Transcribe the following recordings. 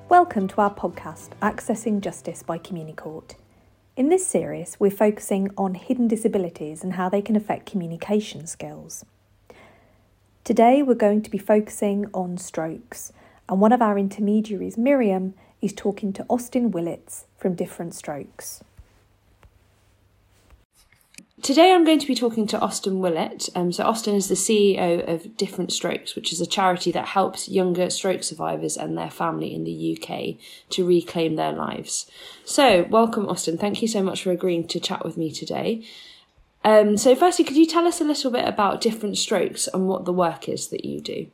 Welcome to our podcast, Accessing Justice by Communicourt. In this series, we're focusing on hidden disabilities and how they can affect communication skills. Today, we're going to be focusing on strokes, and one of our intermediaries, Miriam, is talking to Austin Willits from Different Strokes. Today I'm going to be talking to Austin Willett. So Austin is the CEO of Different Strokes, which is a charity that helps younger stroke survivors and their family in the UK to reclaim their lives. So welcome, Austin. Thank you so much for agreeing to chat with me today. So firstly, could you tell us a little bit about Different Strokes and what the work is that you do?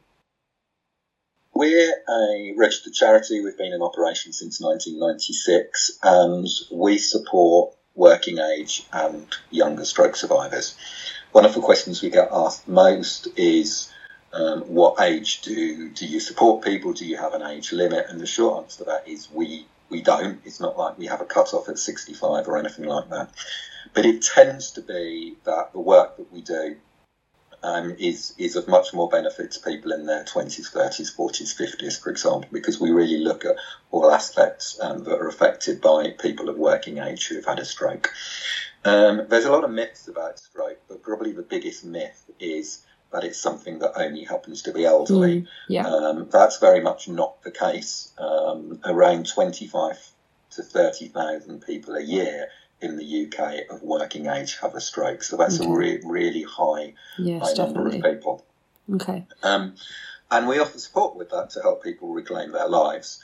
We're a registered charity. We've been in operation since 1996 and we support working age and younger stroke survivors. One of the questions we get asked most is what age do you support people? Do you have an age limit? And the short answer to that is we don't. It's not like we have a cut-off at 65 or anything like that. But it tends to be that the work that we do is of much more benefit to people in their 20s, 30s, 40s, 50s, for example, because we really look at all aspects that are affected by people of working age who have had a stroke. There's a lot of myths about stroke, but probably the biggest myth is that it's something that only happens to the elderly. That's very much not the case. Around 25 to 30,000 people a year in the UK of working age have a stroke. So that's a really high number of people. Okay. And we offer support with that to help people reclaim their lives.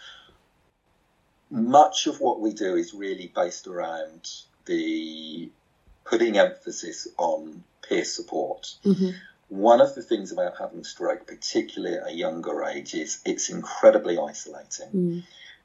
Much of what we do is really based around the putting emphasis on peer support. Mm-hmm. One of the things about having a stroke, particularly at a younger age, is it's incredibly isolating.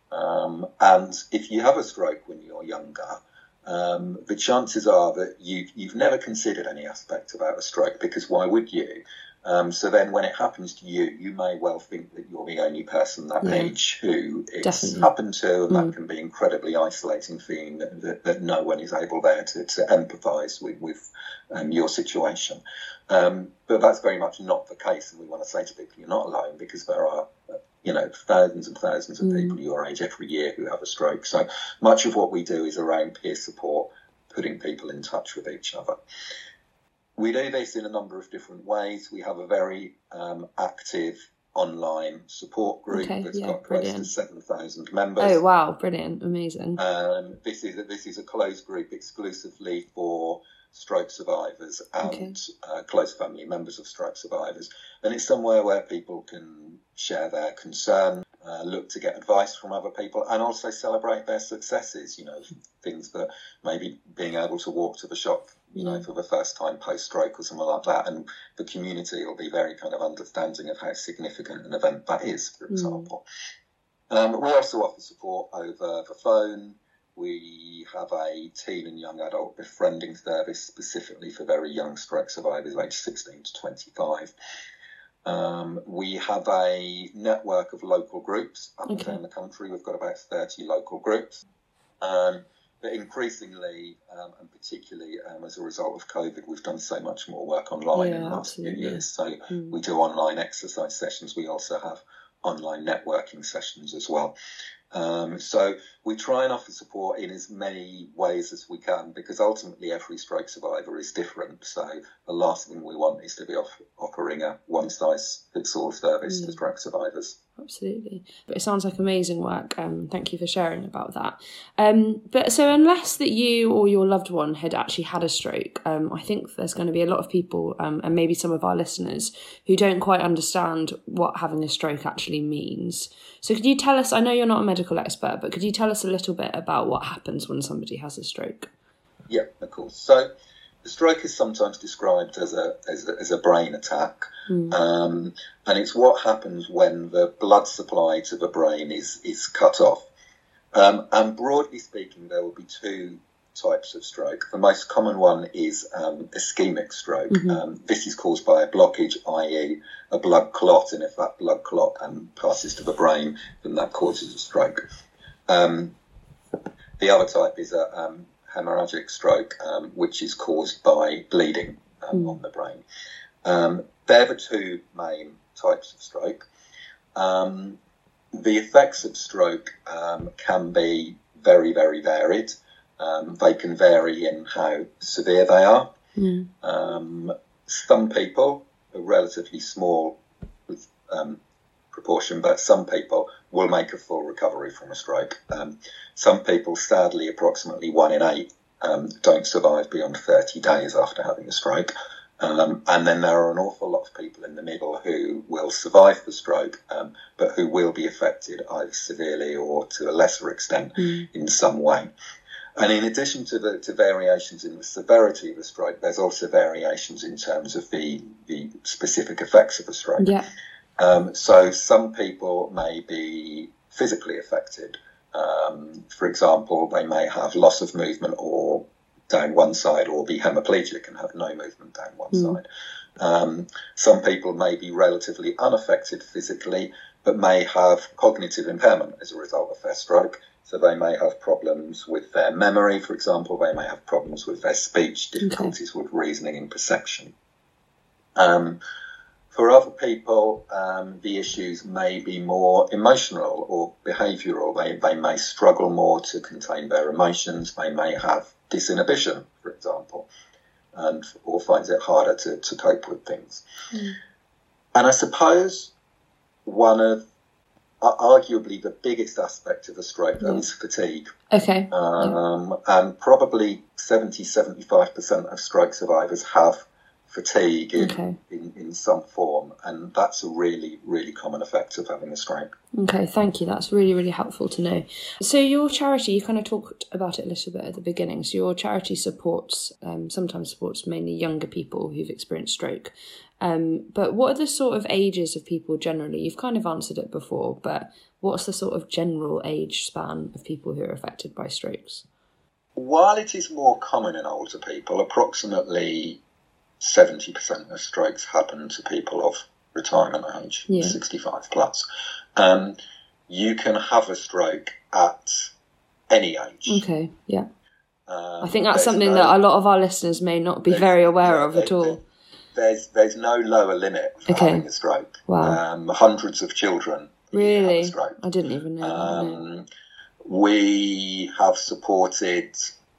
And if you have a stroke when you're younger, the chances are that you've never considered any aspect about a stroke, because why would you? So then when it happens to you, you may well think that you're the only person that age who it's happened to, and that can be incredibly isolating, feeling that no one is able there to empathise with your situation. But that's very much not the case, and we want to say to people, you're not alone, because there are thousands and thousands of people your age every year who have a stroke. So much of what we do is around peer support, putting people in touch with each other. We do this in a number of different ways. We have a very active online support group that's got close to 7,000 members. Oh, wow. Brilliant. Amazing. This is a closed group exclusively for stroke survivors and close family members of stroke survivors. And it's somewhere where people can share their concern, look to get advice from other people, and also celebrate their successes, things that maybe being able to walk to the shop, for the first time post-stroke or something like that. And the community will be very kind of understanding of how significant an event that is, for example. We also offer support over the phone. We have a teen and young adult befriending service specifically for very young stroke survivors aged 16 to 25. We have a network of local groups up and down the country. We've got about 30 local groups. But increasingly, and particularly as a result of COVID, we've done so much more work online in the last few years. So we do online exercise sessions. We also have online networking sessions as well. So we try and offer support in as many ways as we can, because ultimately every stroke survivor is different. So the last thing we want is to be offering a one-size-fits-all service to stroke survivors. Absolutely. But it sounds like amazing work. Thank you for sharing about that. But so unless that you or your loved one had actually had a stroke, I think there's going to be a lot of people and maybe some of our listeners who don't quite understand what having a stroke actually means. So could you tell us, I know you're not a medical expert, but could you tell us a little bit about what happens when somebody has a stroke? Yeah, of course. So the stroke is sometimes described as a brain attack, and it's what happens when the blood supply to the brain is cut off. And broadly speaking, there will be two types of stroke. The most common one is ischemic stroke. This is caused by a blockage, i.e. a blood clot, and if that blood clot passes to the brain, then that causes a stroke. The other type is a hemorrhagic stroke, which is caused by bleeding on the brain. They're the two main types of stroke. The effects of stroke can be very, very varied. They can vary in how severe they are. Some people, a relatively small proportion, but some people will make a full recovery from a stroke. Some people, sadly, approximately 1 in 8, don't survive beyond 30 days after having a stroke. And then there are an awful lot of people in the middle who will survive the stroke, but who will be affected either severely or to a lesser extent in some way. And in addition to variations in the severity of a stroke, there's also variations in terms of the specific effects of a stroke. Yeah. So some people may be physically affected. For example, they may have loss of movement or down one side, or be hemiplegic and have no movement down one side. Some people may be relatively unaffected physically, but may have cognitive impairment as a result of their stroke. So they may have problems with their memory, for example. They may have problems with their speech, difficulties with reasoning and perception. For other people, the issues may be more emotional or behavioural. They may struggle more to contain their emotions. They may have disinhibition, for example, or finds it harder to cope with things. And I suppose one of arguably the biggest aspect of a stroke though is fatigue. Okay. And probably 70-75% of stroke survivors have fatigue in some form, and that's a really, really common effect of having a stroke. Okay, thank you. That's really, really helpful to know. So your charity, you kind of talked about it a little bit at the beginning. So your charity supports, sometimes supports mainly younger people who've experienced stroke. But what are the sort of ages of people generally? You've kind of answered it before, but what's the sort of general age span of people who are affected by strokes? While it is more common in older people, approximately 70% of strokes happen to people of retirement age, 65 plus. You can have a stroke at any age. Okay, yeah. I think that's something that a lot of our listeners may not be very aware of at all. There's no lower limit for having a stroke. Wow. Hundreds of children really have a stroke. I didn't even know. We have supported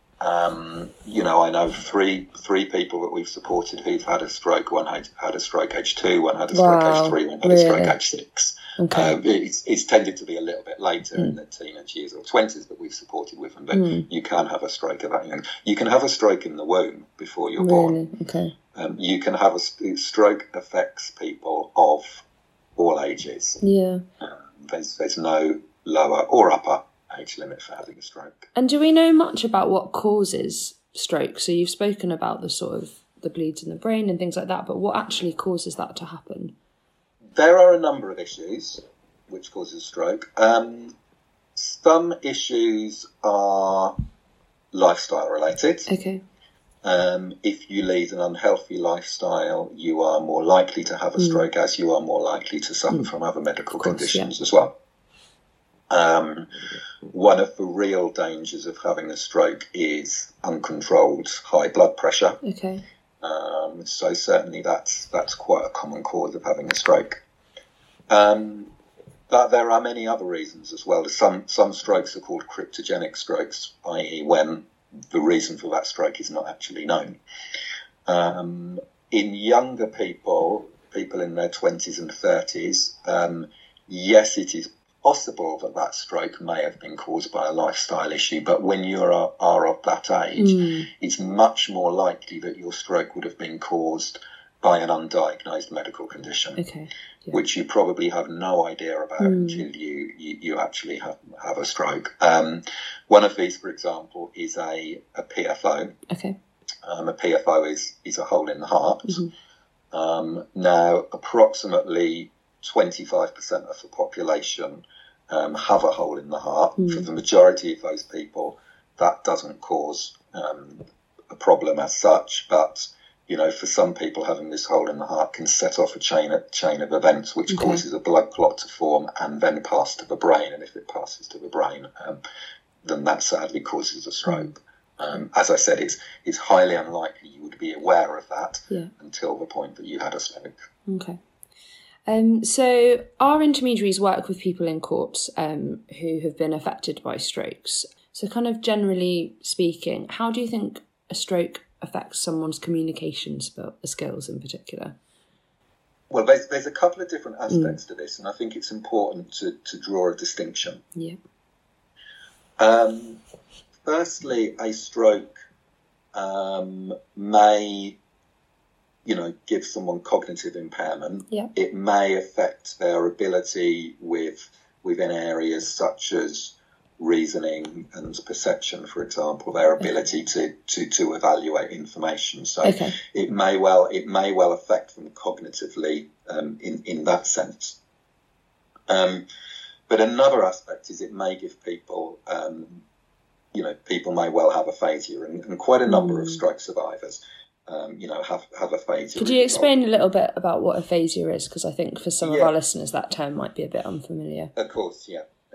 I know three people that we've supported who've had a stroke. One had a stroke age 2, one had a stroke age 3, one had a stroke age 6. Okay. It's tended to be a little bit later in the teenage years or 20s that we've supported with them, but you can have a stroke at that young. You can have a stroke in the womb before you're born. Okay. You can have a stroke affects people of all ages. Yeah. There's no lower or upper age limit for having a stroke. And do we know much about what causes stroke? So you've spoken about the sort of the bleeds in the brain and things like that, but what actually causes that to happen? There are a number of issues which causes stroke. Some issues are lifestyle related. Okay. If you lead an unhealthy lifestyle, you are more likely to have a stroke, as you are more likely to suffer from other medical conditions as well. One of the real dangers of having a stroke is uncontrolled high blood pressure. Okay. So certainly that's quite a common cause of having a stroke. But there are many other reasons as well. Some strokes are called cryptogenic strokes, i.e. when the reason for that stroke is not actually known. In younger people in their 20s and 30s, yes, it is possible that stroke may have been caused by a lifestyle issue, but when you are of that age, it's much more likely that your stroke would have been caused by an undiagnosed medical condition, which you probably have no idea about until you actually have a stroke. One of these, for example, is a PFO. Okay. A PFO is a hole in the heart. Now, approximately 25% of the population have a hole in the heart. For the majority of those people, that doesn't cause a problem as such, but for some people, having this hole in the heart can set off a chain of events which causes a blood clot to form and then pass to the brain. And if it passes to the brain, then that sadly causes a stroke. As I said, it's highly unlikely you would be aware of that until the point that you had a stroke. Okay. So our intermediaries work with people in courts who have been affected by strokes. So kind of generally speaking, how do you think a stroke affects someone's communication skills in particular? Well, there's a couple of different aspects to this, and I think it's important to draw a distinction. Yeah. Firstly, a stroke may, give someone cognitive impairment. Yeah. It may affect their ability within areas such as reasoning and perception, for example, their ability to evaluate information. So it may well affect them cognitively in that sense. But another aspect is it may give people, people may well have aphasia, and quite a number of stroke survivors, have aphasia. Could you explain a little bit about what aphasia is? Because I think for some of our listeners that term might be a bit unfamiliar. Of course.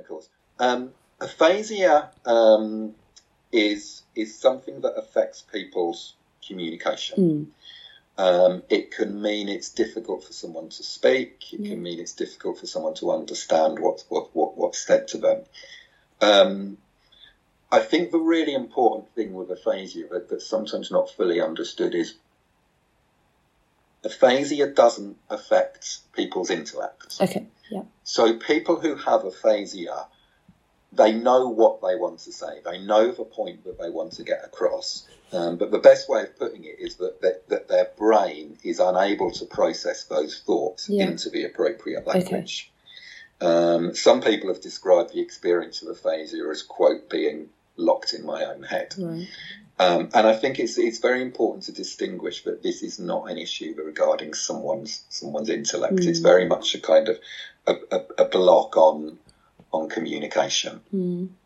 Aphasia is something that affects people's communication. It can mean it's difficult for someone to speak. It can mean it's difficult for someone to understand what's said to them. I think the really important thing with aphasia that's sometimes not fully understood is aphasia doesn't affect people's intellect. Okay, yeah. So people who have aphasia, they know what they want to say. They know the point that they want to get across. But the best way of putting it is that their brain is unable to process those thoughts into the appropriate language. Okay. Some people have described the experience of aphasia as, quote, being locked in my own head. Right. And I think it's very important to distinguish that this is not an issue regarding someone's intellect. It's very much a kind of a block on communication.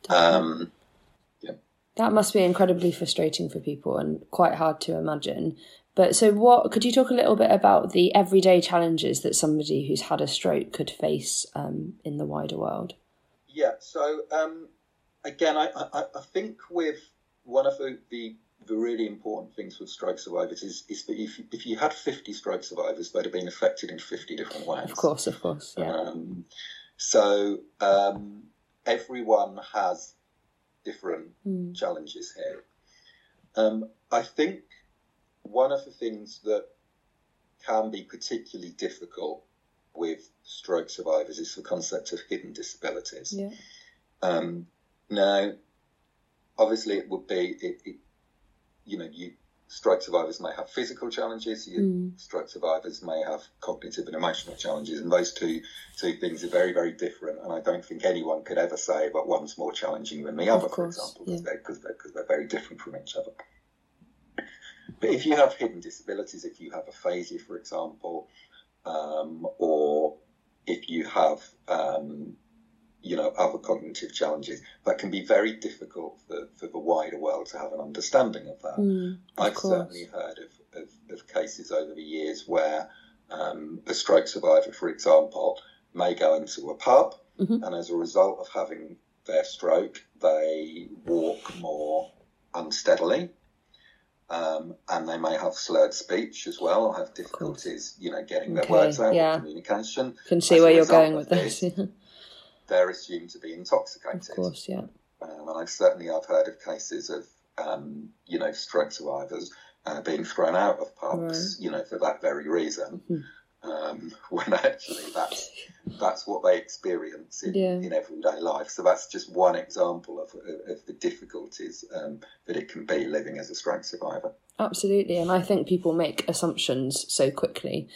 That must be incredibly frustrating for people and quite hard to imagine. But so could you talk a little bit about the everyday challenges that somebody who's had a stroke could face in the wider world? Yeah, so again, I think with one of the really important things with stroke survivors is that if you had 50 stroke survivors, they'd have been affected in 50 different ways. Of course, yeah. So everyone has different challenges here. I think one of the things that can be particularly difficult with stroke survivors is the concept of hidden disabilities. Yeah. Now, obviously, it would be stroke survivors may have physical challenges. Stroke survivors may have cognitive and emotional challenges, and those two things are very, very different. And I don't think anyone could ever say that one's more challenging than the other, for example, because they're very different from each other. But if you have hidden disabilities, if you have aphasia, for example, or if you have other cognitive challenges, that can be very difficult for the wider world to have an understanding of that. I've certainly heard of cases over the years where a stroke survivor, for example, may go into a pub, and as a result of having their stroke, they walk more unsteadily, and they may have slurred speech as well, or have difficulties, getting their words out in communication. Can see where you're going with this. They're assumed to be intoxicated. Of course, yeah. And I've heard of cases of, stroke survivors being thrown out of pubs, for that very reason, when actually that's what they experience in everyday life. So that's just one example of the difficulties that it can be living as a stroke survivor. Absolutely, and I think people make assumptions so quickly.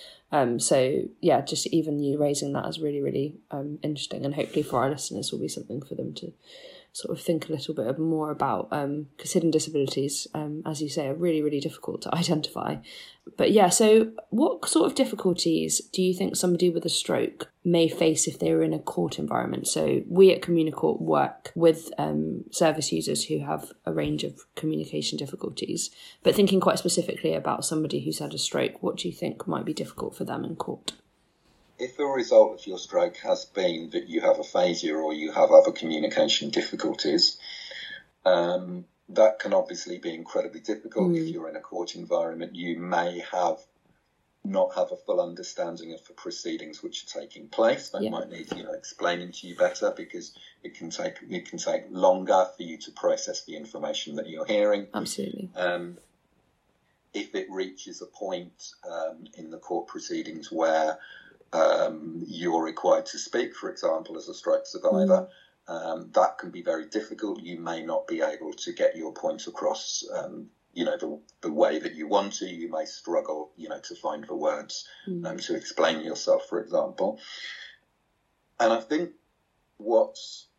Just even you raising that is really, really interesting, and hopefully for our listeners will be something for them to sort of think a little bit more about, because hidden disabilities, as you say, are really, really difficult to identify. But so what sort of difficulties do you think somebody with a stroke may face if they were in a court environment? So we at Communicourt work with service users who have a range of communication difficulties, but thinking quite specifically about somebody who's had a stroke, what do you think might be difficult for them in court? If the result of your stroke has been that you have aphasia or you have other communication difficulties, that can obviously be incredibly difficult. If you're in a court environment, you may have not have a full understanding of the proceedings which are taking place. They might need, explaining to you better, because it can take longer for you to process the information that you're hearing. Absolutely. If it reaches a point in the court proceedings where you're required to speak, for example, as a stroke survivor, that can be very difficult. You may not be able to get your point across the way that you want to. You may struggle, to find the words to explain yourself, for example. And I think what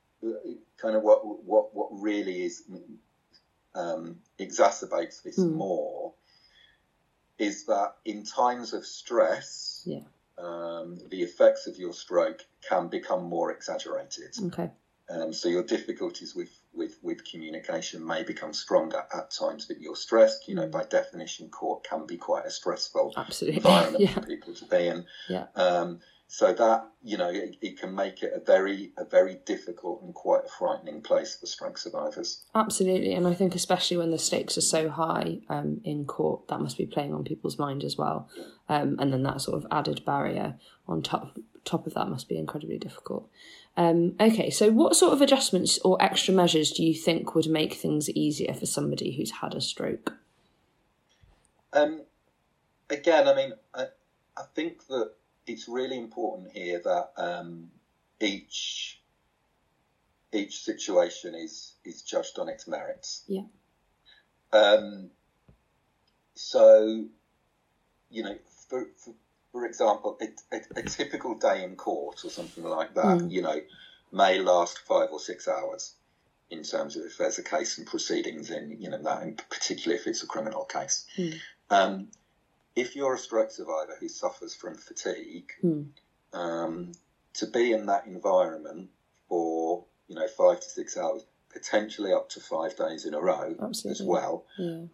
really is exacerbates this more is that in times of stress, the effects of your stroke can become more exaggerated. Okay. So your difficulties with communication may become stronger at times that you're stressed. By definition, court can be quite a stressful environment for people to be in. So that, it can make it a very difficult and quite a frightening place for stroke survivors. Absolutely. And I think especially when the stakes are so high in court, that must be playing on people's mind as well. And then that sort of added barrier on top of that must be incredibly difficult. Okay, so what sort of adjustments or extra measures do you think would make things easier for somebody who's had a stroke? Again, I think that it's really important here that each situation is judged on its merits. Yeah. So, for example, a typical day in court or something like that, may last 5 or 6 hours in terms of if there's a case and proceedings in, that, in particularly if it's a criminal case. If you're a stroke survivor who suffers from fatigue, to be in that environment for, 5 to 6 hours, potentially up to 5 days in a row as well,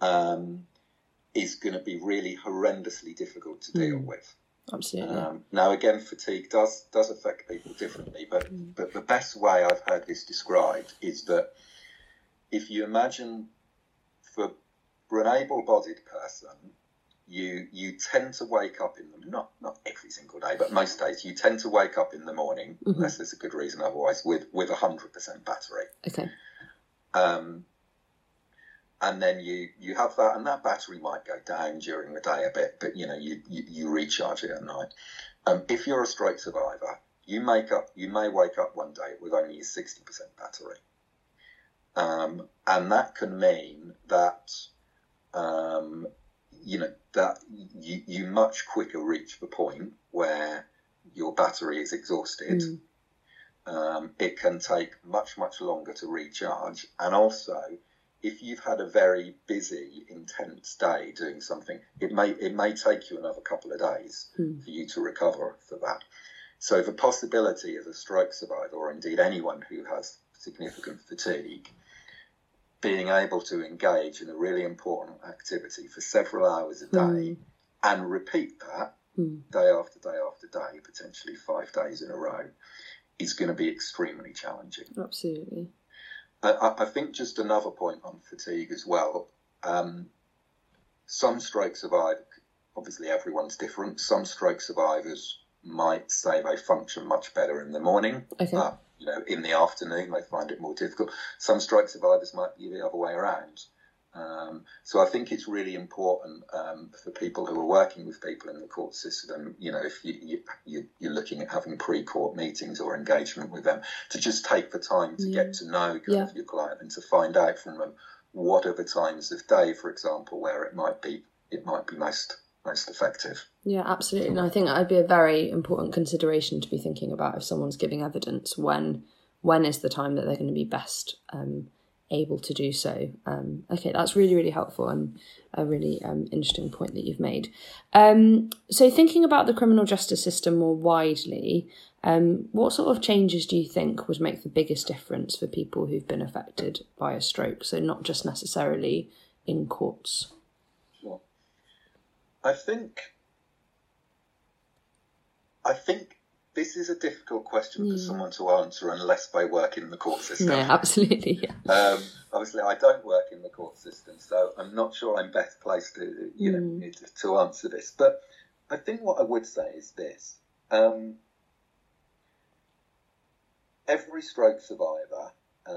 is going to be really horrendously difficult to deal with. Absolutely. Now, again, fatigue does affect people differently, but the best way I've heard this described is that if you imagine for an able-bodied person, you tend to wake up in the not every single day, but most days you tend to wake up in the morning, unless there's a good reason otherwise, with 100% battery. Okay. And then you have that, and that battery might go down during the day a bit, but you recharge it at night. If you're a stroke survivor, you may wake up one day with only a 60% battery, and that can mean that that you much quicker reach the point where your battery is exhausted. It can take much longer to recharge, and also, if you've had a very busy, intense day doing something, it may take you another couple of days for you to recover for that. So the possibility as a stroke survivor, or indeed anyone who has significant fatigue, being able to engage in a really important activity for several hours a day and repeat that day after day after day, potentially 5 days in a row, is going to be extremely challenging. Absolutely. I think just another point on fatigue as well. Some stroke survivors, obviously everyone's different. Some stroke survivors might say they function much better in the morning. Okay. In the afternoon they find it more difficult. Some stroke survivors might be the other way around. So I think it's really important for people who are working with people in the court system, if you're looking at having pre-court meetings or engagement with them, to just take the time to get to know your client and to find out from them what are the times of day, for example, where it might be most effective. Yeah, absolutely. And I think that would be a very important consideration to be thinking about if someone's giving evidence. When is the time that they're going to be best able to do so? Okay, that's really, really helpful and a really interesting point that you've made. So thinking about the criminal justice system more widely, what sort of changes do you think would make the biggest difference for people who've been affected by a stroke? So not just necessarily in courts. Sure. I think this is a difficult question for someone to answer unless they work in the court system. Yeah, absolutely. Yeah. Obviously, I don't work in the court system, so I'm not sure I'm best placed to answer this. But I think what I would say is this. Every stroke survivor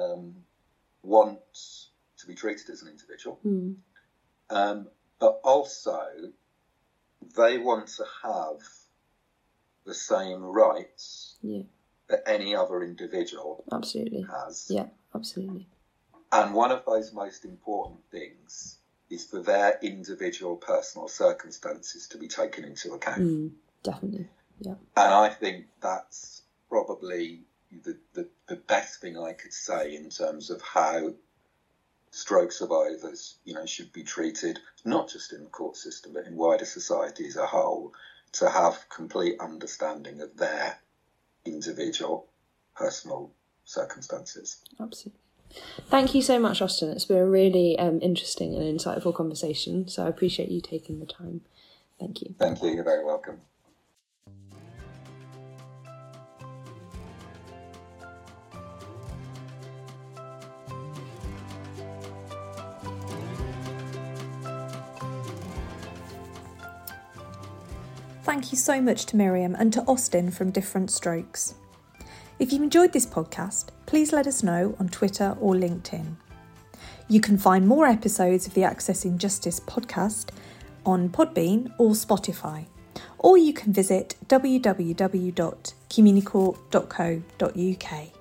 wants to be treated as an individual, but also they want to have the same rights that any other individual has. Yeah, absolutely. And one of those most important things is for their individual personal circumstances to be taken into account. Definitely, yeah. And I think that's probably the best thing I could say in terms of how stroke survivors, should be treated, not just in the court system, but in wider society as a whole, to have complete understanding of their individual personal circumstances. Absolutely. Thank you so much, Austin. It's been a really interesting and insightful conversation, so I appreciate you taking the time. Thank you. Thank you. You're very welcome. Thank you so much to Miriam and to Austin from Different Strokes. If you've enjoyed this podcast, please let us know on Twitter or LinkedIn. You can find more episodes of the Accessing Justice podcast on Podbean or Spotify, or you can visit www.communicourt.co.uk.